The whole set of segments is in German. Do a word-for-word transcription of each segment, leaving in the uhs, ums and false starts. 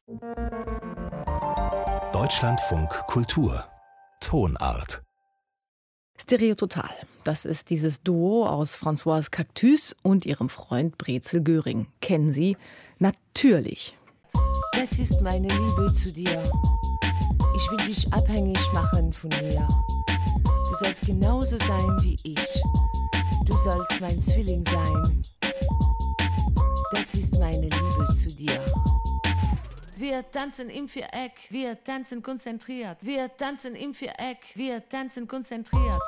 Deutschlandfunk Kultur Tonart. Stereo Total. Das ist dieses Duo aus Françoise Cactus und ihrem Freund Brezel Göring. Kennen Sie? Natürlich. Das ist meine Liebe zu dir. Ich will dich abhängig machen von mir. Du sollst genauso sein wie ich. Du sollst mein Zwilling sein. Das ist meine Liebe zu dir. Wir tanzen im Viereck, wir tanzen konzentriert. Wir tanzen im Viereck, wir tanzen konzentriert.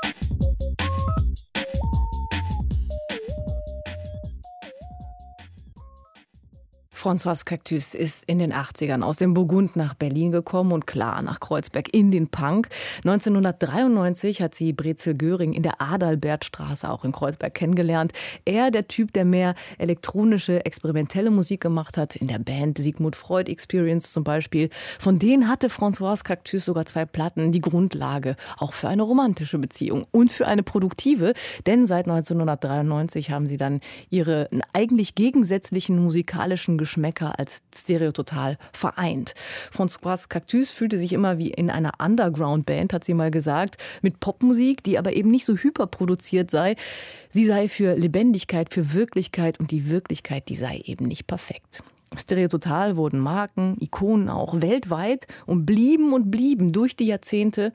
Françoise Cactus ist in den achtzigern aus dem Burgund nach Berlin gekommen und klar nach Kreuzberg in den Punk. neunzehnhundertdreiundneunzig hat sie Brezel Göring in der Adalbertstraße auch in Kreuzberg kennengelernt. Er, der Typ, der mehr elektronische, experimentelle Musik gemacht hat, in der Band Sigmund Freud Experience zum Beispiel. Von denen hatte Françoise Cactus sogar zwei Platten, die Grundlage auch für eine romantische Beziehung und für eine produktive. Denn seit neunzehnhundertdreiundneunzig haben sie dann ihre eigentlich gegensätzlichen musikalischen Geschmäcker als Stereo Total vereint. Françoise Cactus fühlte sich immer wie in einer Underground-Band, hat sie mal gesagt, mit Popmusik, die aber eben nicht so hyperproduziert sei. Sie sei für Lebendigkeit, für Wirklichkeit und die Wirklichkeit, die sei eben nicht perfekt. Stereo Total wurden Marken, Ikonen auch weltweit und blieben und blieben durch die Jahrzehnte,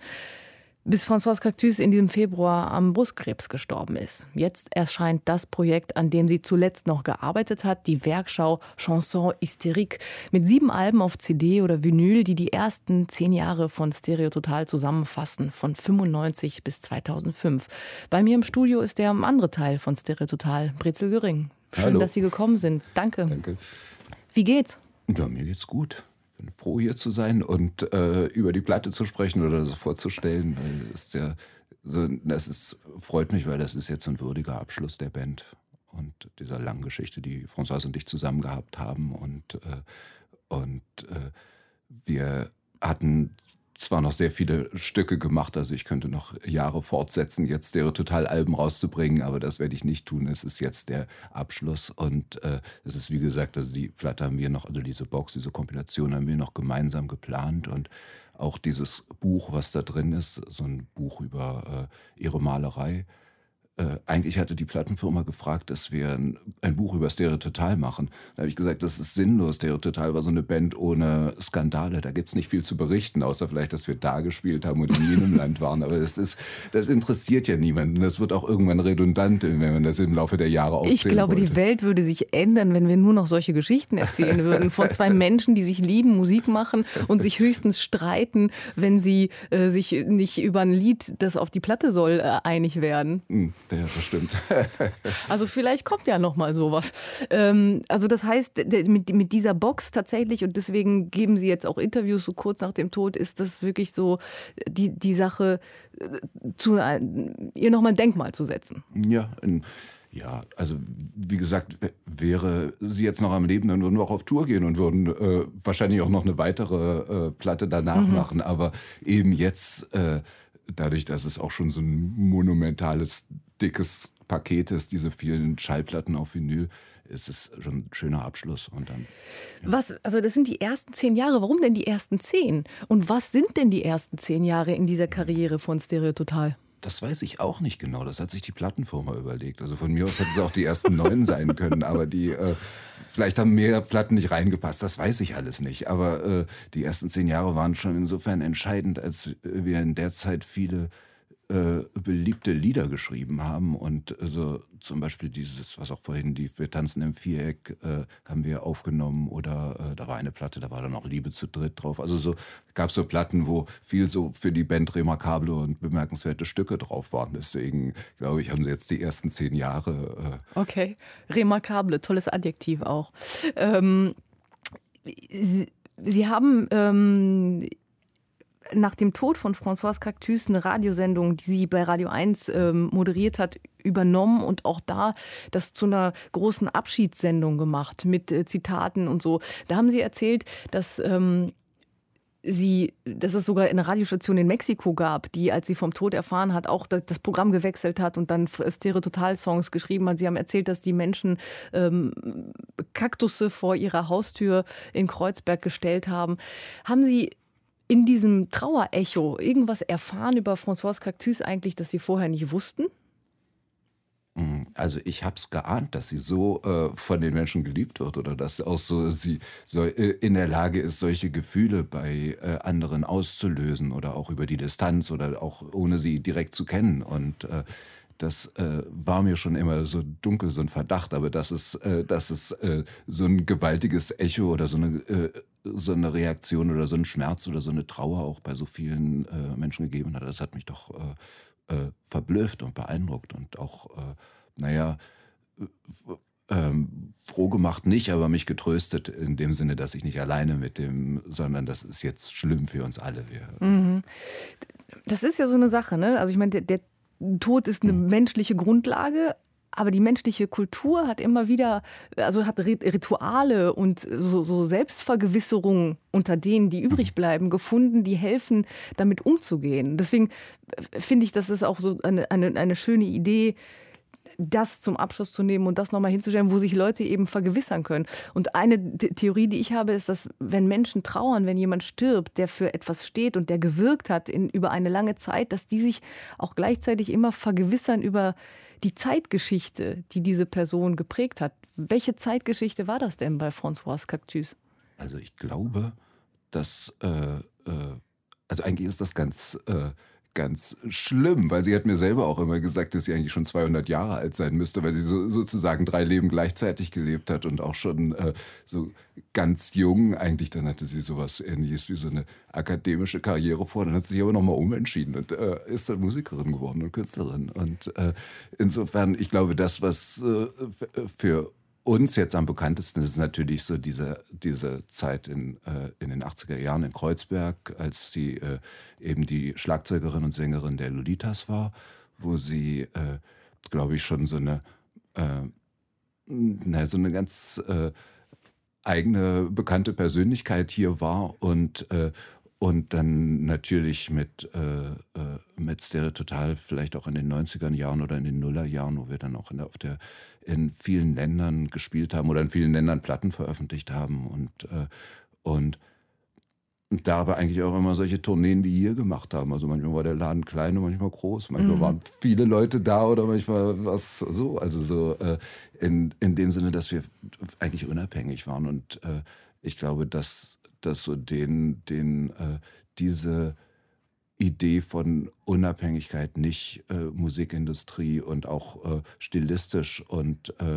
bis Françoise Cactus in diesem Februar am Brustkrebs gestorben ist. Jetzt erscheint das Projekt, an dem sie zuletzt noch gearbeitet hat, die Werkschau Chanson Hystérique, mit sieben Alben auf C D oder Vinyl, die die ersten zehn Jahre von Stereo Total zusammenfassen, von fünfundneunzig bis zweitausendfünf. Bei mir im Studio ist der andere Teil von Stereo Total, Brezel Göring. Schön, Hallo. Dass Sie gekommen sind. Danke. Danke. Wie geht's? Ja, mir geht's gut. Ich bin froh, hier zu sein und äh, über die Platte zu sprechen oder so vorzustellen. Weil es ja, so, das ist, freut mich, weil das ist jetzt ein würdiger Abschluss der Band und dieser langen Geschichte, die Françoise und ich zusammen gehabt haben. Und, äh, und äh, wir hatten zwar noch sehr viele Stücke gemacht, also ich könnte noch Jahre fortsetzen, jetzt Stereo Total Alben rauszubringen, aber das werde ich nicht tun. Es ist jetzt der Abschluss und äh, es ist wie gesagt, also die Platte haben wir noch, also diese Box, diese Kompilation haben wir noch gemeinsam geplant und auch dieses Buch, was da drin ist, so ein Buch über äh, ihre Malerei. Äh, eigentlich hatte die Plattenfirma gefragt, dass wir ein, ein Buch über Stereo Total machen. Da habe ich gesagt, das ist sinnlos. Stereo Total war so eine Band ohne Skandale. Da gibt es nicht viel zu berichten, außer vielleicht, dass wir da gespielt haben und in jenem Land waren. Aber das, ist, das interessiert ja niemanden. Das wird auch irgendwann redundant, wenn man das im Laufe der Jahre aufzählen Ich glaube, wollte. Die Welt würde sich ändern, wenn wir nur noch solche Geschichten erzählen würden. Von zwei Menschen, die sich lieben, Musik machen und sich höchstens streiten, wenn sie äh, sich nicht über ein Lied, das auf die Platte soll, äh, einig werden. Hm. Ja, das stimmt. Also vielleicht kommt ja noch mal sowas. Ähm, also das heißt, mit, mit dieser Box tatsächlich, und deswegen geben Sie jetzt auch Interviews so kurz nach dem Tod, ist das wirklich so die, die Sache, zu, ihr noch mal ein Denkmal zu setzen. Ja, in, ja, also wie gesagt, wäre sie jetzt noch am Leben, dann würden wir auch auf Tour gehen und würden äh, wahrscheinlich auch noch eine weitere äh, Platte danach mhm. machen. Aber eben jetzt, äh, dadurch, dass es auch schon so ein monumentales dickes Paket ist, diese vielen Schallplatten auf Vinyl, ist es schon ein schöner Abschluss. Und dann, ja. Was, also das sind die ersten zehn Jahre. Warum denn die ersten zehn? Und was sind denn die ersten zehn Jahre in dieser Karriere von Stereo Total? Das weiß ich auch nicht genau. Das hat sich die Plattenfirma überlegt. Also von mir aus hätten es auch die ersten neun sein können, aber die äh, vielleicht haben mehr Platten nicht reingepasst. Das weiß ich alles nicht. Aber äh, die ersten zehn Jahre waren schon insofern entscheidend, als wir in der Zeit viele äh, beliebte Lieder geschrieben haben und also zum Beispiel dieses, was auch vorhin die Wir tanzen im Viereck äh, haben wir aufgenommen oder äh, da war eine Platte, da war dann auch Liebe zu dritt drauf. Also so gab es so Platten, wo viel so für die Band remarkable und bemerkenswerte Stücke drauf waren. Deswegen glaube ich, haben sie jetzt die ersten zehn Jahre. Äh okay, remarkable, tolles Adjektiv auch. Ähm, Sie, Sie haben ähm, nach dem Tod von Françoise Cactus eine Radiosendung, die sie bei Radio eins ähm, moderiert hat, übernommen und auch da das zu einer großen Abschiedssendung gemacht mit äh, Zitaten und so. Da haben Sie erzählt, dass ähm, sie, dass es sogar eine Radiostation in Mexiko gab, die, als sie vom Tod erfahren hat, auch das Programm gewechselt hat und dann Stereo-Total-Songs geschrieben hat. Sie haben erzählt, dass die Menschen ähm, Kaktusse vor ihrer Haustür in Kreuzberg gestellt haben. Haben Sie in diesem Trauerecho irgendwas erfahren über Françoise Cactus eigentlich, das Sie vorher nicht wussten? Also ich habe es geahnt, dass sie so äh, von den Menschen geliebt wird oder dass auch so sie so äh, in der Lage ist, solche Gefühle bei äh, anderen auszulösen oder auch über die Distanz oder auch ohne sie direkt zu kennen. Und äh, das äh, war mir schon immer so dunkel, so ein Verdacht, aber dass es, äh, dass es äh, so ein gewaltiges Echo oder so eine, äh, so eine Reaktion oder so ein Schmerz oder so eine Trauer auch bei so vielen äh, Menschen gegeben hat, das hat mich doch äh, Äh, verblüfft und beeindruckt und auch, äh, naja, äh, ähm, froh gemacht nicht, aber mich getröstet in dem Sinne, dass ich nicht alleine mit dem, sondern das ist jetzt schlimm für uns alle. Wir, mhm. Das ist ja so eine Sache, ne? Also ich meine, der, der Tod ist eine mhm. menschliche Grundlage, aber die menschliche Kultur hat immer wieder, also hat Rituale und so, so Selbstvergewisserungen unter denen, die übrig bleiben, gefunden, die helfen, damit umzugehen. Deswegen finde ich, das ist auch so eine, eine, eine schöne Idee, das zum Abschluss zu nehmen und das nochmal hinzustellen, wo sich Leute eben vergewissern können. Und eine Theorie, die ich habe, ist, dass wenn Menschen trauern, wenn jemand stirbt, der für etwas steht und der gewirkt hat in, über eine lange Zeit, dass die sich auch gleichzeitig immer vergewissern über die Zeitgeschichte, die diese Person geprägt hat. Welche Zeitgeschichte war das denn bei Françoise Cactus? Also ich glaube, dass, äh, äh, also eigentlich ist das ganz, äh, ganz schlimm, weil sie hat mir selber auch immer gesagt, dass sie eigentlich schon zweihundert Jahre alt sein müsste, weil sie so, sozusagen drei Leben gleichzeitig gelebt hat und auch schon äh, so ganz jung, eigentlich dann hatte sie sowas Ähnliches wie so eine akademische Karriere vor, dann hat sie sich aber nochmal umentschieden und äh, ist dann Musikerin geworden und Künstlerin und äh, insofern, ich glaube, das, was äh, für uns jetzt am bekanntesten ist natürlich so diese, diese Zeit in, äh, in den achtziger Jahren in Kreuzberg, als sie äh, eben die Schlagzeugerin und Sängerin der Lolitas war, wo sie, äh, glaube ich, schon so eine, äh, na, so eine ganz äh, eigene, bekannte Persönlichkeit hier war und, äh, und dann natürlich mit, äh, äh, mit Stereo Total vielleicht auch in den neunziger Jahren oder in den Nullerjahren, wo wir dann auch in der, auf der in vielen Ländern gespielt haben oder in vielen Ländern Platten veröffentlicht haben und, äh, und, und da aber eigentlich auch immer solche Tourneen wie hier gemacht haben. Also manchmal war der Laden klein und manchmal groß, manchmal mhm. waren viele Leute da oder manchmal was so. Also so äh, in, in dem Sinne, dass wir eigentlich unabhängig waren und äh, ich glaube, dass, dass so den, den, äh, diese Idee von Unabhängigkeit nicht äh, Musikindustrie und auch äh, stilistisch und äh,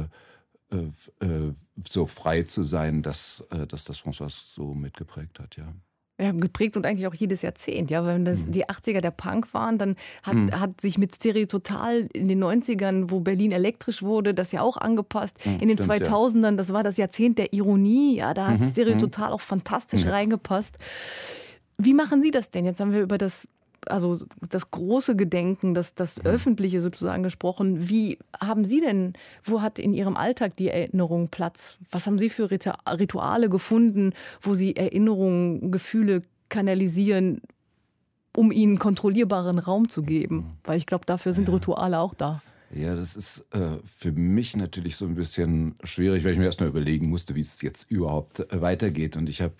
äh, so frei zu sein, dass, äh, dass das Françoise so mitgeprägt hat, ja. Ja, geprägt und eigentlich auch jedes Jahrzehnt. Ja, wenn das Mhm. die achtziger der Punk waren, dann hat, Mhm. hat sich mit Stereo Total in den neunzigern, wo Berlin elektrisch wurde, das ja auch angepasst. Mhm, in den stimmt, ja. zweitausendern, das war das Jahrzehnt der Ironie. Ja, da hat Mhm, Stereo mhm. Total auch fantastisch Ja. reingepasst. Wie machen Sie das denn? Jetzt haben wir über das, also das große Gedenken, das, das Öffentliche sozusagen gesprochen. Wie haben Sie denn, wo hat in Ihrem Alltag die Erinnerung Platz? Was haben Sie für Ritu- Rituale gefunden, wo Sie Erinnerungen, Gefühle kanalisieren, um ihnen kontrollierbaren Raum zu geben? Weil ich glaube, dafür sind Ja. Rituale auch da. Ja, das ist äh, für mich natürlich so ein bisschen schwierig, weil ich mir erstmal überlegen musste, wie es jetzt überhaupt äh, weitergeht. Und ich habe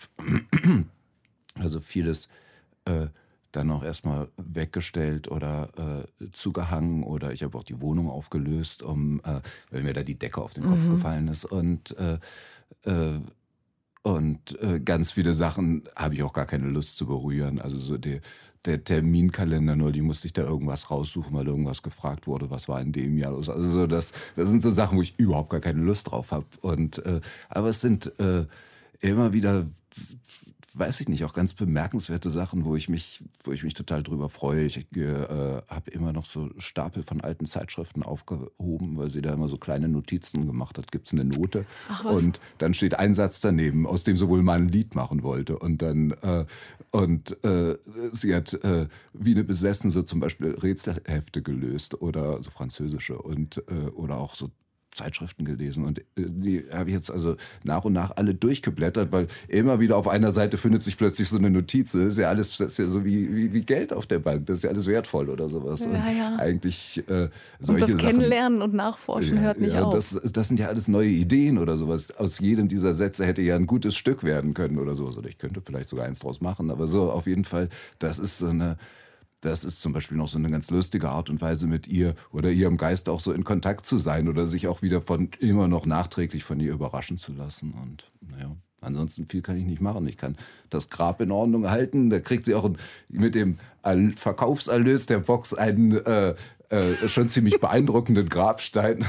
also vieles äh, dann auch erstmal weggestellt oder äh, zugehangen oder ich habe auch die Wohnung aufgelöst, um, äh, weil mir da die Decke auf den Kopf Mhm. gefallen ist. Und, äh, äh, und äh, ganz viele Sachen habe ich auch gar keine Lust zu berühren. Also so der, der Terminkalender, nur die musste ich da irgendwas raussuchen, weil irgendwas gefragt wurde, was war in dem Jahr los. Also so das, das sind so Sachen, wo ich überhaupt gar keine Lust drauf habe. Und äh, aber es sind äh, immer wieder, weiß ich nicht, auch ganz bemerkenswerte Sachen, wo ich mich, wo ich mich total drüber freue. Ich äh, habe immer noch so Stapel von alten Zeitschriften aufgehoben, weil sie da immer so kleine Notizen gemacht hat. Gibt es eine Note? Ach was. Und dann steht ein Satz daneben, aus dem sie wohl mal ein Lied machen wollte. Und dann äh, und äh, sie hat äh, wie eine Besessene so zum Beispiel Rätselhefte gelöst oder so französische und äh, oder auch so Zeitschriften gelesen und die habe ich jetzt also nach und nach alle durchgeblättert, weil immer wieder auf einer Seite findet sich plötzlich so eine Notiz. Das ist ja alles, das ist ja so wie, wie, wie Geld auf der Bank. Das ist ja alles wertvoll oder sowas. Ja, und ja. eigentlich äh, solche und das Sachen, Kennenlernen und Nachforschen ja, hört nicht ja, auf. Das, das sind ja alles neue Ideen oder sowas. Aus jedem dieser Sätze hätte ja ein gutes Stück werden können oder so. Oder ich könnte vielleicht sogar eins draus machen. Aber so auf jeden Fall, das ist so eine... Das ist zum Beispiel noch so eine ganz lustige Art und Weise, mit ihr oder ihrem Geist auch so in Kontakt zu sein oder sich auch wieder von immer noch nachträglich von ihr überraschen zu lassen. Und naja, ansonsten viel kann ich nicht machen. Ich kann das Grab in Ordnung halten. Da kriegt sie auch ein, mit dem Verkaufserlös der Box einen äh, äh, schon ziemlich beeindruckenden Grabstein.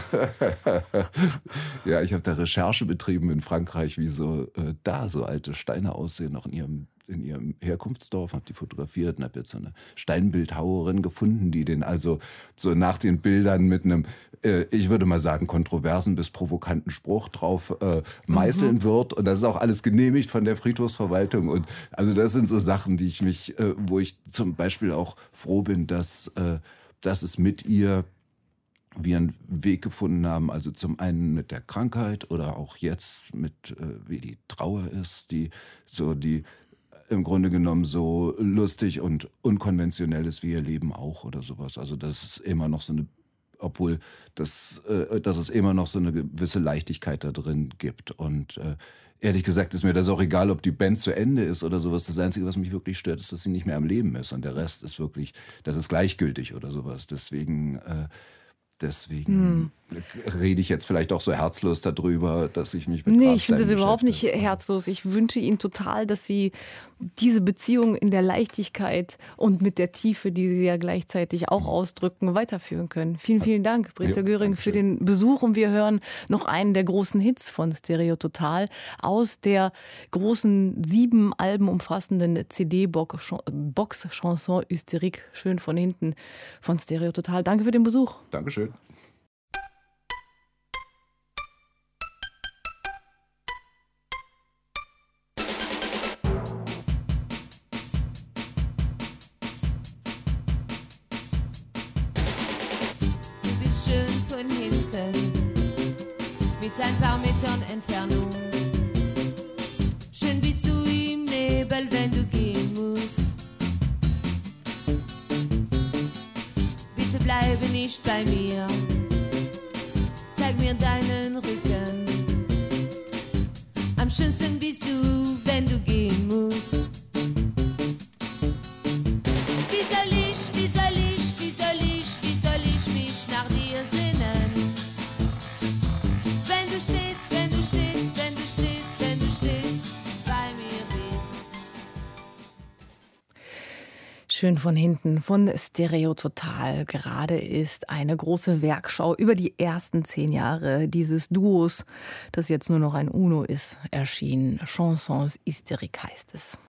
Ja, ich habe da Recherche betrieben in Frankreich, wie so äh, da so alte Steine aussehen, noch in ihrem in ihrem Herkunftsdorf, habe die fotografiert und habe jetzt so eine Steinbildhauerin gefunden, die den also so nach den Bildern mit einem, äh, ich würde mal sagen, kontroversen bis provokanten Spruch drauf äh, meißeln mhm. wird. Und das ist auch alles genehmigt von der Friedhofsverwaltung. Und also das sind so Sachen, die ich mich, äh, wo ich zum Beispiel auch froh bin, dass, äh, dass es mit ihr wir einen Weg gefunden haben, also zum einen mit der Krankheit oder auch jetzt mit, äh, wie die Trauer ist, die so die im Grunde genommen so lustig und unkonventionell ist wie ihr Leben auch oder sowas. Also das ist immer noch so eine, obwohl das, äh, dass es immer noch so eine gewisse Leichtigkeit da drin gibt. Und äh, ehrlich gesagt ist mir das auch egal, ob die Band zu Ende ist oder sowas. Das Einzige, was mich wirklich stört, ist, dass sie nicht mehr am Leben ist. Und der Rest ist wirklich, das ist gleichgültig oder sowas. Deswegen... Äh, Deswegen hm. rede ich jetzt vielleicht auch so herzlos darüber, dass ich mich mit Nee, ich finde das überhaupt nicht beschäftige. herzlos. Ich wünsche Ihnen total, dass Sie diese Beziehung in der Leichtigkeit und mit der Tiefe, die Sie ja gleichzeitig auch ausdrücken, weiterführen können. Vielen, vielen Dank, Brezel Göring, für den Besuch. Und wir hören noch einen der großen Hits von Stereo Total aus der großen sieben Alben umfassenden C D-Box Chanson Hysterique. Schön von hinten von Stereo Total. Danke für den Besuch. Dankeschön. Schön von hinten, mit ein paar Metern Entfernung. Schön bist du im Nebel, wenn du gehen musst. Bitte bleibe nicht bei mir, zeig mir deinen Rücken. Am schönsten bist du, wenn du gehen musst. Wie soll ich, wie soll ich, wie soll ich, wie soll ich mich nach dir sehnen? Wenn du stehst, wenn du stehst, wenn du stehst, wenn du stehst, bei mir bist. Schön von hinten von Stereo Total. Gerade ist eine große Werkschau über die ersten zehn Jahre dieses Duos, das jetzt nur noch ein Uno ist, erschienen. Chansons Hysterique heißt es.